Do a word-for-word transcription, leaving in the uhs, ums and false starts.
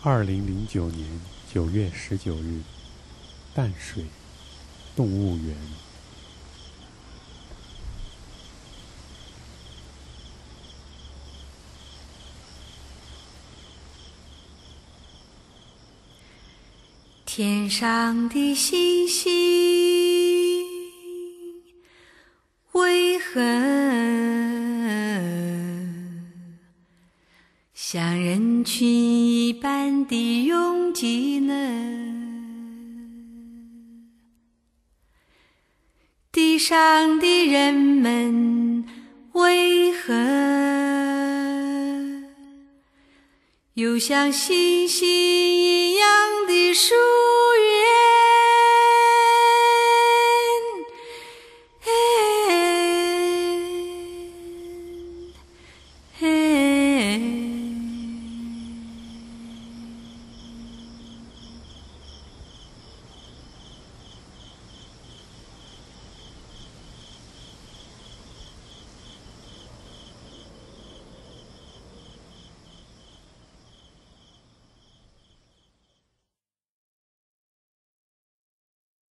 二零零九年九月十九日，淡水动物园。 天上的星星为何像人群一般的拥挤呢？地上的人们为何又像星星一样的数